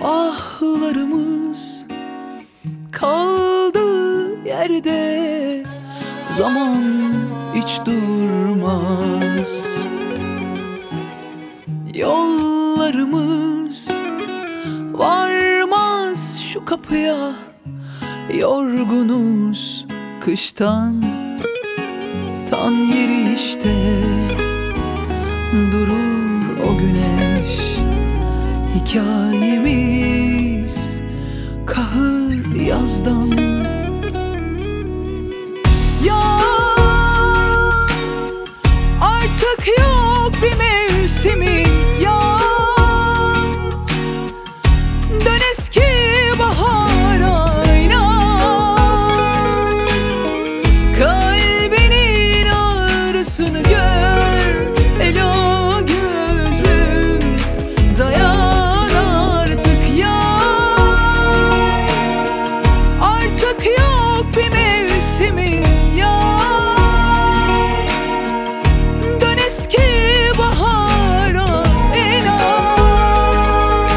Ahlarımız kaldı yerde, zaman hiç durmaz. Yollarımız varmaz şu kapıya, yorgunuz kıştan. Tan yeri işte durur o güneş, hikayemiz kahır yazdan. Ya artık yok bir mevsimi, ya dön eski bahara inan. Kalbinin ağrısını gör elo gözlüm, dayan artık ya. Artık yok bir mevsimi, ya dön eski bahara inan.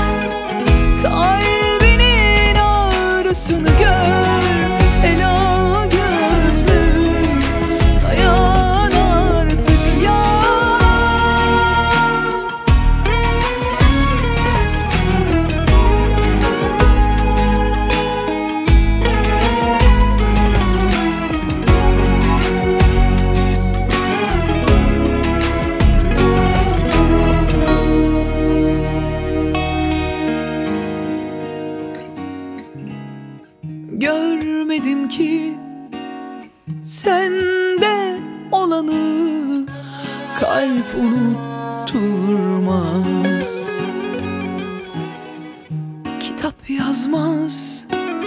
Kalbinin ağrısını gör elo gözlüm, dayan artık ya. Görmedim ki sende olanı, kalp unutturmaz. Kitap yazmaz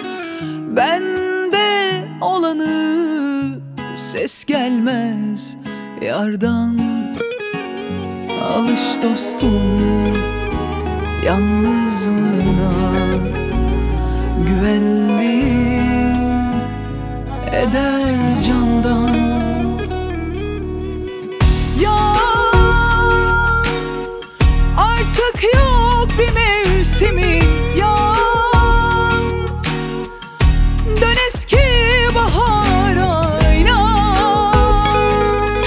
bende olanı, ses gelmez yardan. Alış dostum yalnızlığına, güvendiğin eder candan. Ya artık yok bir mevsimi, ya dön eski bahara inan.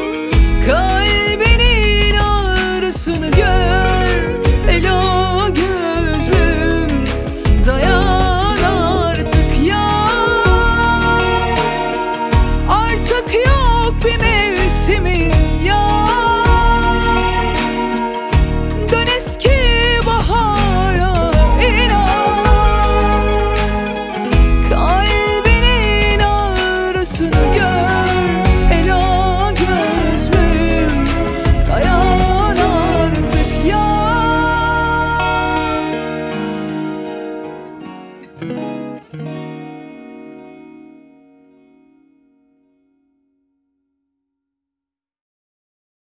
Kalbinin ağrısını gör elo gözlüm, dayan artık ya. Artık yok bir mevsimi, ya dön eski bahara inan. Kalbinin ağrısını gör elo gözlüm, dayan artık ya.